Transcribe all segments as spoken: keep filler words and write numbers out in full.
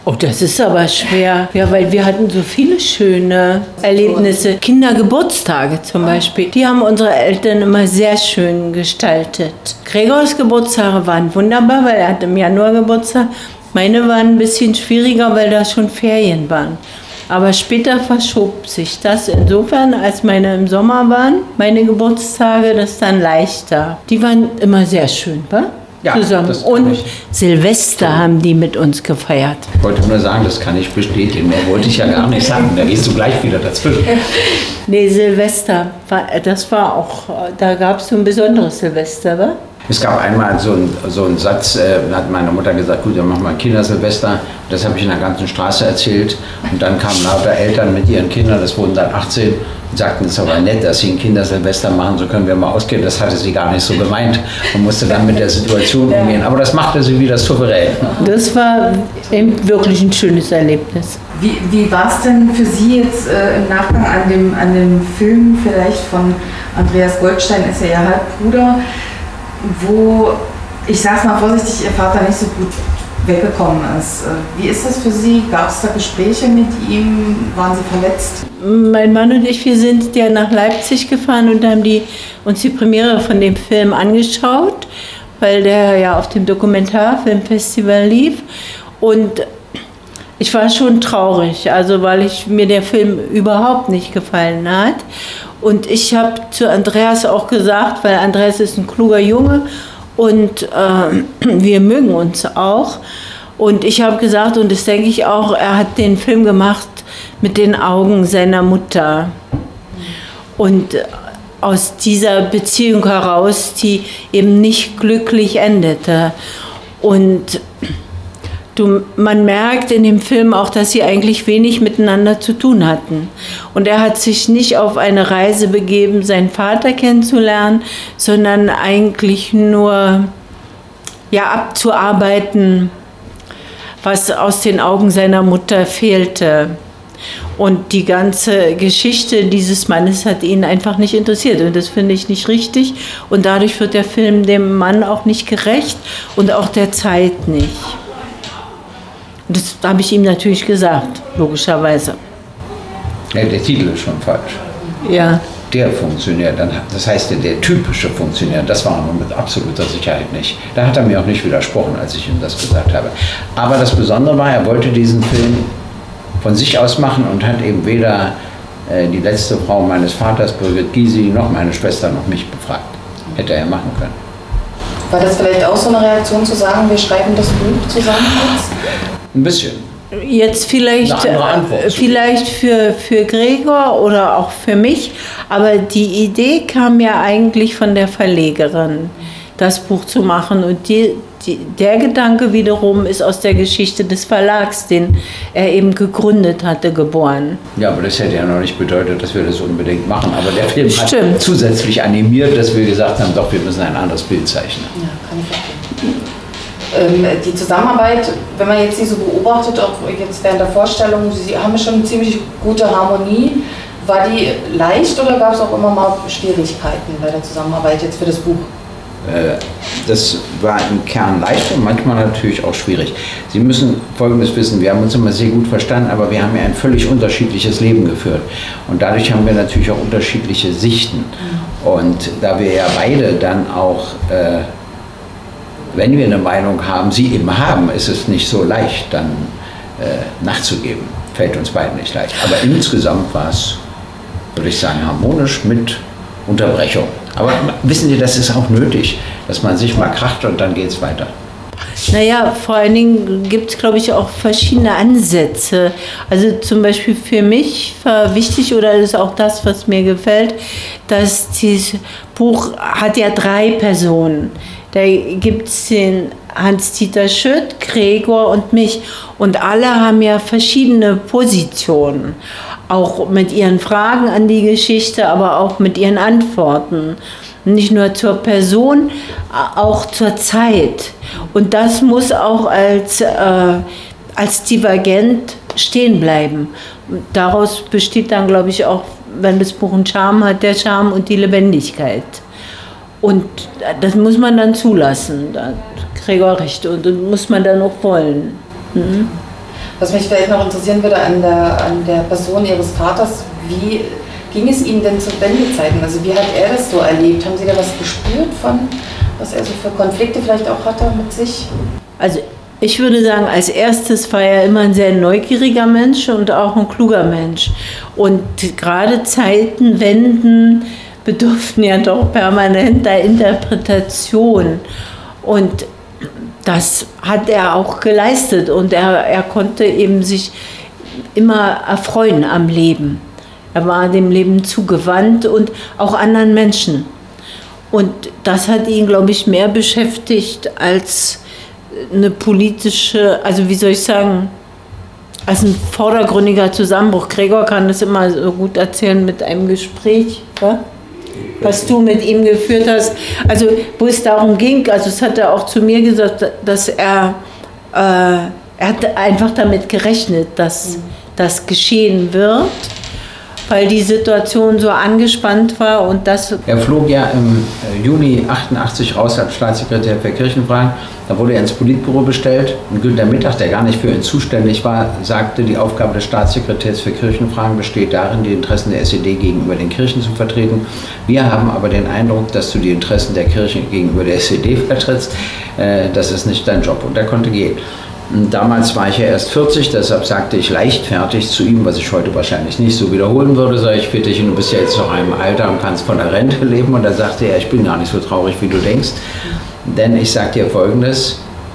Oh, das ist aber schwer. Ja, weil wir hatten so viele schöne Erlebnisse. Kindergeburtstage zum Beispiel. Die haben unsere Eltern immer sehr schön gestaltet. Gregors Geburtstage waren wunderbar, weil er hat im Januar Geburtstag. Meine waren ein bisschen schwieriger, weil da schon Ferien waren. Aber später verschob sich das insofern, als meine im Sommer waren, meine Geburtstage, das dann leichter. Die waren immer sehr schön, wa? Ja, zusammen. das kann Und ich. Silvester haben die mit uns gefeiert. Ich wollte nur sagen, das kann ich bestätigen. Mehr wollte ich ja gar nicht sagen. Da gehst du gleich wieder dazwischen. Nee, Silvester, war, das war auch, da gab es so ein besonderes Silvester, wa? Es gab einmal so einen so einen Satz, äh, da hat meine Mutter gesagt, gut, dann machen wir ein Kindersilvester. Das habe ich in der ganzen Straße erzählt. Und dann kamen lauter Eltern mit ihren Kindern, das wurden dann achtzehn, und sagten, es ist aber nett, dass sie ein Kindersilvester machen, so können wir mal ausgehen. Das hatte sie gar nicht so gemeint. Man musste dann mit der Situation umgehen. Aber das machte sie wieder souverän. Das war eben wirklich ein schönes Erlebnis. Wie, wie war es denn für Sie jetzt äh, im Nachgang an dem, an dem Film vielleicht von Andreas Goldstein, ist ja Ihr Halbbruder, wo, ich sag's mal vorsichtig, Ihr Vater nicht so gut weggekommen ist. Wie ist das für Sie? Gab es da Gespräche mit ihm? Waren Sie verletzt? Mein Mann und ich, wir sind ja nach Leipzig gefahren und haben die, uns die Premiere von dem Film angeschaut, weil der ja auf dem Dokumentarfilmfestival lief. Und ich war schon traurig, also weil ich, mir der Film überhaupt nicht gefallen hat. Und ich habe zu Andreas auch gesagt, weil Andreas ist ein kluger Junge und äh, wir mögen uns auch. Und ich habe gesagt, und das denke ich auch, er hat den Film gemacht mit den Augen seiner Mutter. Und aus dieser Beziehung heraus, die eben nicht glücklich endete. Und du, man merkt in dem Film auch, dass sie eigentlich wenig miteinander zu tun hatten. Und er hat sich nicht auf eine Reise begeben, seinen Vater kennenzulernen, sondern eigentlich nur ja, abzuarbeiten, was aus den Augen seiner Mutter fehlte. Und die ganze Geschichte dieses Mannes hat ihn einfach nicht interessiert. Und das finde ich nicht richtig. Und dadurch wird der Film dem Mann auch nicht gerecht und auch der Zeit nicht. Das habe ich ihm natürlich gesagt, logischerweise. Ja, der Titel ist schon falsch. Ja. Der Funktionär, dann, das heißt der typische Funktionär, das war nun mit absoluter Sicherheit nicht. Da hat er mir auch nicht widersprochen, als ich ihm das gesagt habe. Aber das Besondere war, er wollte diesen Film von sich aus machen und hat eben weder äh, die letzte Frau meines Vaters, Birgit Gysi, noch meine Schwester, noch mich befragt. Hätte er machen können. War das vielleicht auch so eine Reaktion zu sagen, wir schreiben das Buch zusammen jetzt? Ein bisschen. Jetzt vielleicht, vielleicht für, für Gregor oder auch für mich, aber die Idee kam ja eigentlich von der Verlegerin, das Buch zu machen. Und die, die, der Gedanke wiederum ist aus der Geschichte des Verlags, den er eben gegründet hatte, geboren. Ja, aber das hätte ja noch nicht bedeutet, dass wir das unbedingt machen. Aber der Film Stimmt. hat zusätzlich animiert, dass wir gesagt haben, doch, wir müssen ein anderes Bild zeichnen. Ja, kann ich verstehen. Die Zusammenarbeit, wenn man jetzt sie so beobachtet, auch jetzt während der Vorstellung, Sie haben schon eine ziemlich gute Harmonie. War die leicht oder gab es auch immer mal Schwierigkeiten bei der Zusammenarbeit jetzt für das Buch? Das war im Kern leicht und manchmal natürlich auch schwierig. Sie müssen Folgendes wissen, wir haben uns immer sehr gut verstanden, aber wir haben ja ein völlig unterschiedliches Leben geführt. Und dadurch haben wir natürlich auch unterschiedliche Sichten. Und da wir ja beide dann auch... Äh, wenn wir eine Meinung haben, sie eben haben, ist es nicht so leicht, dann äh, nachzugeben. Fällt uns beiden nicht leicht. Aber insgesamt war es, würde ich sagen, harmonisch mit Unterbrechung. Aber wissen Sie, das ist auch nötig, dass man sich mal kracht und dann geht es weiter. Naja, vor allen Dingen gibt es, glaube ich, auch verschiedene Ansätze. Also zum Beispiel für mich war wichtig, oder das ist auch das, was mir gefällt, dass dieses Buch hat ja drei Personen. Da gibt es den Hans-Dieter Schütt, Gregor und mich. Und alle haben ja verschiedene Positionen. Auch mit ihren Fragen an die Geschichte, aber auch mit ihren Antworten. Nicht nur zur Person, auch zur Zeit. Und das muss auch als, äh, als divergent stehen bleiben. Daraus besteht dann, glaube ich, auch, wenn das Buch einen Charme hat, der Charme und die Lebendigkeit. Und das muss man dann zulassen, da hat Gregor recht, und das muss man dann auch wollen. Mhm. Was mich vielleicht noch interessieren würde an der, an der Person Ihres Vaters, wie ging es Ihnen denn zu Wendezeiten? Also wie hat er das so erlebt? Haben Sie da was gespürt von, was er so für Konflikte vielleicht auch hatte mit sich? Also ich würde sagen, als erstes war er immer ein sehr neugieriger Mensch und auch ein kluger Mensch. Und gerade Zeitenwenden bedurften ja doch permanenter Interpretation. Und das hat er auch geleistet. Und er, er konnte eben sich immer erfreuen am Leben. Er war dem Leben zugewandt und auch anderen Menschen. Und das hat ihn, glaube ich, mehr beschäftigt als eine politische, also wie soll ich sagen, als ein vordergründiger Zusammenbruch. Gregor kann das immer so gut erzählen mit einem Gespräch, ja? Was du mit ihm geführt hast. Also wo es darum ging, also es hat er auch zu mir gesagt, dass er, äh, er hat einfach damit gerechnet, dass das geschehen wird, weil die Situation so angespannt war und das... Er flog ja im Juni achtundachtzig raus als Staatssekretär für Kirchenfragen. Da wurde er ins Politbüro bestellt und Günter Mittag, der gar nicht für ihn zuständig war, sagte, die Aufgabe des Staatssekretärs für Kirchenfragen besteht darin, die Interessen der S E D gegenüber den Kirchen zu vertreten. Wir haben aber den Eindruck, dass du die Interessen der Kirche gegenüber der S E D vertrittst. Das ist nicht dein Job und er konnte gehen. Damals war ich ja erst vierzig, deshalb sagte ich leichtfertig zu ihm, was ich heute wahrscheinlich nicht so wiederholen würde, sage ich, Fittichen, du bist ja jetzt noch im Alter und kannst von der Rente leben. Und da sagte er, ich bin gar nicht so traurig, wie du denkst, denn ich sage dir Folgendes,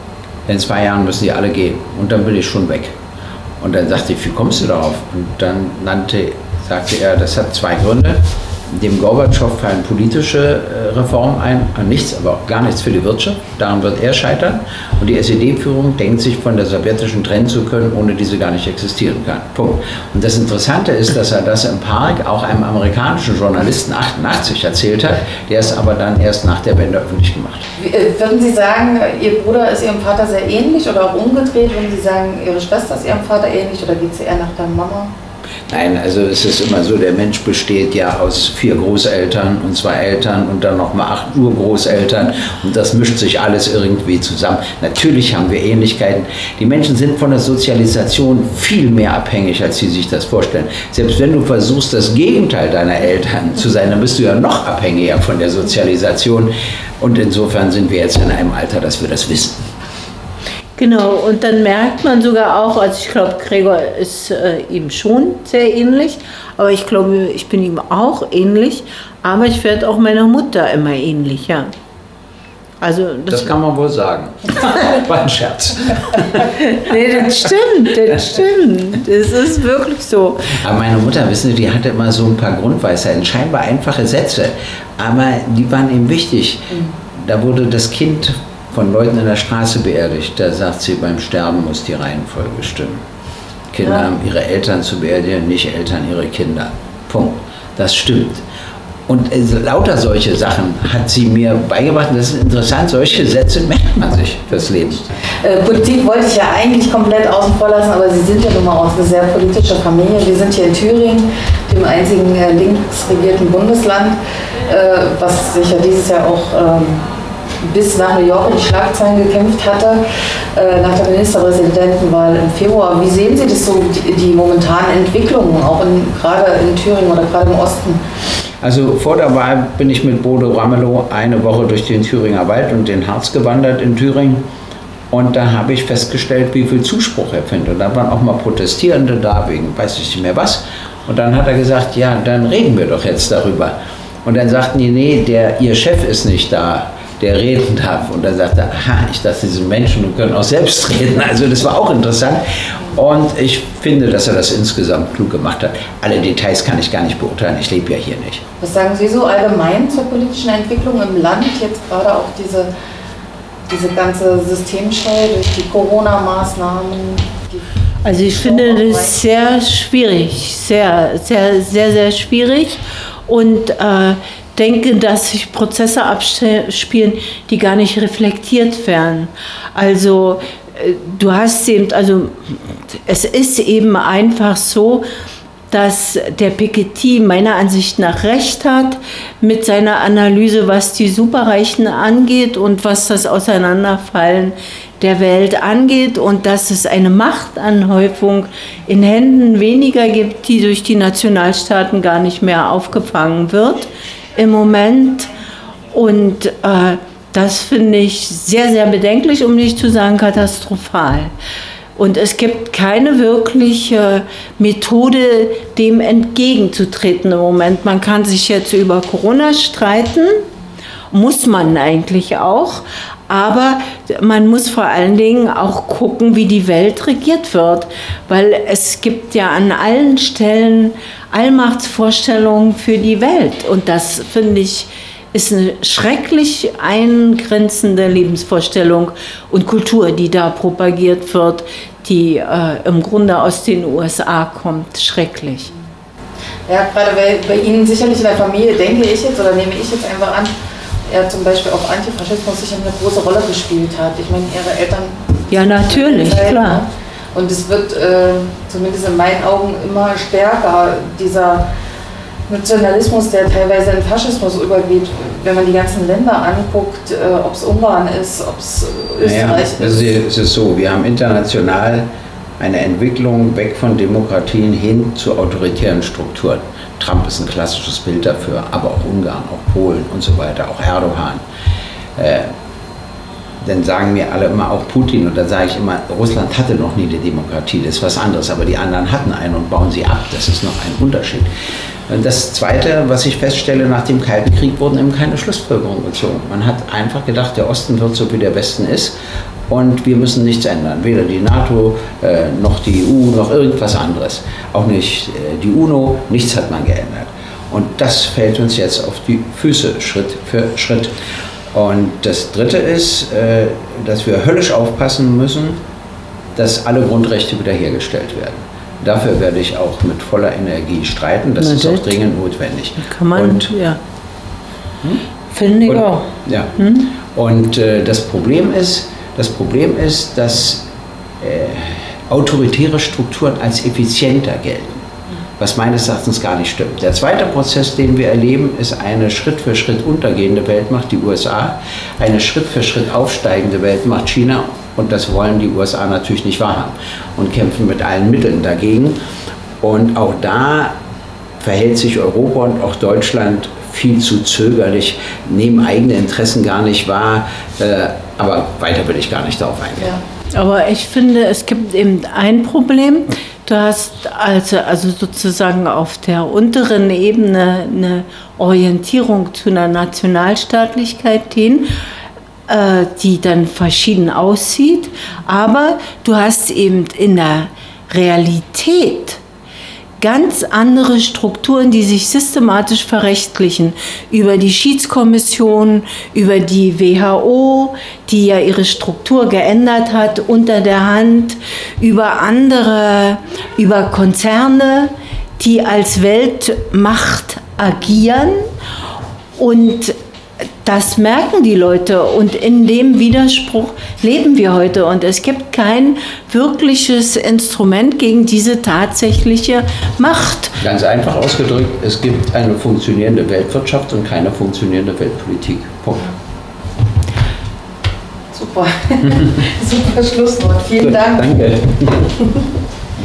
in zwei Jahren müssen die alle gehen und dann bin ich schon weg. Und dann sagte ich, wie kommst du darauf? Und dann nannte, sagte er, das hat zwei Gründe. Dem Gorbatschow fallen politische Reformen ein, nichts, aber auch gar nichts für die Wirtschaft. Daran wird er scheitern. Und die S E D-Führung denkt sich, von der sowjetischen trennen zu können, ohne diese gar nicht existieren kann. Punkt. Und das Interessante ist, dass er das im Park auch einem amerikanischen Journalisten achtundachtzig erzählt hat, der es aber dann erst nach der Wende öffentlich gemacht hat. Würden Sie sagen, Ihr Bruder ist Ihrem Vater sehr ähnlich oder auch umgedreht? Würden Sie sagen, Ihre Schwester ist Ihrem Vater ähnlich oder geht sie eher nach der Mama? Nein, also es ist immer so, der Mensch besteht ja aus vier Großeltern und zwei Eltern und dann nochmal acht Urgroßeltern und das mischt sich alles irgendwie zusammen. Natürlich haben wir Ähnlichkeiten. Die Menschen sind von der Sozialisation viel mehr abhängig, als sie sich das vorstellen. Selbst wenn du versuchst, das Gegenteil deiner Eltern zu sein, dann bist du ja noch abhängiger von der Sozialisation und insofern sind wir jetzt in einem Alter, dass wir das wissen. Genau, und dann merkt man sogar auch, also ich glaube, Gregor ist äh, ihm schon sehr ähnlich, aber ich glaube, ich bin ihm auch ähnlich, aber ich werde auch meiner Mutter immer ähnlich, ja. Also das, das kann man wohl sagen. War ein Scherz. Nee, das stimmt, das stimmt. Das ist wirklich so. Aber meine Mutter, wissen Sie, die hatte immer so ein paar Grundweisheiten, scheinbar einfache Sätze, aber die waren ihm wichtig. Da wurde das Kind von Leuten in der Straße beerdigt, da sagt sie, beim Sterben muss die Reihenfolge stimmen. Kinder ja. haben ihre Eltern zu beerdigen, nicht Eltern ihre Kinder. Punkt. Das stimmt. Und äh, lauter solche Sachen hat sie mir beigebracht. Das ist interessant, solche Sätze merkt man sich fürs Leben. Äh, Politik wollte ich ja eigentlich komplett außen vor lassen, aber Sie sind ja nun mal aus einer sehr politischen Familie. Wir sind hier in Thüringen, dem einzigen äh, links regierten Bundesland, äh, was sich ja dieses Jahr auch ähm, bis nach New York in die Schlagzeilen gekämpft hatte, äh, nach der Ministerpräsidentenwahl im Februar. Wie sehen Sie das so, die, die momentanen Entwicklungen, auch in, gerade in Thüringen oder gerade im Osten? Also vor der Wahl bin ich mit Bodo Ramelow eine Woche durch den Thüringer Wald und den Harz gewandert in Thüringen. Und da habe ich festgestellt, wie viel Zuspruch er findet. Und da waren auch mal Protestierende da, wegen weiß ich nicht mehr was. Und dann hat er gesagt, ja, dann reden wir doch jetzt darüber. Und dann sagten die, nee, der, ihr Chef ist nicht da, der reden darf. Und dann sagte er, aha, ich dachte, diese Menschen können auch selbst reden. Also das war auch interessant. Und ich finde, dass er das insgesamt klug gemacht hat. Alle Details kann ich gar nicht beurteilen, ich lebe ja hier nicht. Was sagen Sie so allgemein zur politischen Entwicklung im Land, jetzt gerade auch diese, diese ganze Systemscheu durch die Corona-Maßnahmen? Die also ich finde das sehr schwierig, sehr, sehr, sehr, sehr schwierig und äh, denke, dass sich Prozesse abspielen, die gar nicht reflektiert werden. Also du hast eben, also es ist eben einfach so, dass der Piketty meiner Ansicht nach recht hat mit seiner Analyse, was die Superreichen angeht und was das Auseinanderfallen der Welt angeht und dass es eine Machtanhäufung in Händen weniger gibt, die durch die Nationalstaaten gar nicht mehr aufgefangen wird im Moment. Und äh, das finde ich sehr, sehr bedenklich, um nicht zu sagen katastrophal. Und es gibt keine wirkliche Methode, dem entgegenzutreten im Moment. Man kann sich jetzt über Corona streiten, muss man eigentlich auch, aber man muss vor allen Dingen auch gucken, wie die Welt regiert wird, weil es gibt ja an allen Stellen Allmachtsvorstellungen für die Welt und das finde ich ist eine schrecklich eingrenzende Lebensvorstellung und Kultur, die da propagiert wird, die äh, im Grunde aus den U S A kommt. Schrecklich. Ja, gerade bei, bei Ihnen sicherlich in der Familie, denke ich jetzt oder nehme ich jetzt einfach an, er zum Beispiel auch Antifaschismus sicher eine große Rolle gespielt hat. Ich meine, Ihre Eltern... Ja, natürlich, Zeit, klar. Ne? Und es wird äh, zumindest in meinen Augen immer stärker, dieser Nationalismus, der teilweise in Faschismus übergeht, wenn man die ganzen Länder anguckt, äh, ob es Ungarn ist, ob es Österreich naja, ist. Also es ist so, wir haben international eine Entwicklung weg von Demokratien hin zu autoritären Strukturen. Trump ist ein klassisches Bild dafür, aber auch Ungarn, auch Polen und so weiter, auch Erdogan. Äh, dann sagen mir alle immer auch Putin und dann sage ich immer, Russland hatte noch nie eine Demokratie, das ist was anderes, aber die anderen hatten eine und bauen sie ab, das ist noch ein Unterschied. Und das Zweite, was ich feststelle, nach dem Kalten Krieg wurden eben keine Schlussfolgerungen gezogen. Man hat einfach gedacht, der Osten wird so, wie der Westen ist und wir müssen nichts ändern. Weder die NATO, äh, noch die E U, noch irgendwas anderes. Auch nicht äh, die UNO, nichts hat man geändert. Und das fällt uns jetzt auf die Füße, Schritt für Schritt. Und das Dritte ist, äh, dass wir höllisch aufpassen müssen, dass alle Grundrechte wiederhergestellt werden. Dafür werde ich auch mit voller Energie streiten. Das Na, ist auch dringend notwendig. Kann man, und, ja. Hm? Finde ich und, auch. Ja. Hm? Und äh, das Problem ist, das Problem ist, dass äh, autoritäre Strukturen als effizienter gelten, was meines Erachtens gar nicht stimmt. Der zweite Prozess, den wir erleben, ist eine Schritt für Schritt untergehende Weltmacht, die U S A, eine Schritt für Schritt aufsteigende Weltmacht, China. Und das wollen die U S A natürlich nicht wahrhaben und kämpfen mit allen Mitteln dagegen. Und auch da verhält sich Europa und auch Deutschland viel zu zögerlich, nehmen eigene Interessen gar nicht wahr. Äh, aber weiter will ich gar nicht darauf eingehen. Ja. Aber ich finde, es gibt eben ein Problem. Du hast also, also sozusagen auf der unteren Ebene eine Orientierung zu einer Nationalstaatlichkeit hin, die dann verschieden aussieht, aber du hast eben in der Realität ganz andere Strukturen, die sich systematisch verrechtlichen. Über die Schiedskommission, über die W H O, die ja ihre Struktur geändert hat unter der Hand, über andere, über Konzerne, die als Weltmacht agieren und das merken die Leute und in dem Widerspruch leben wir heute und es gibt kein wirkliches Instrument gegen diese tatsächliche Macht. Ganz einfach ausgedrückt, es gibt eine funktionierende Weltwirtschaft und keine funktionierende Weltpolitik. Punkt. Super. Super Schlusswort. Vielen Gut, Dank. Danke.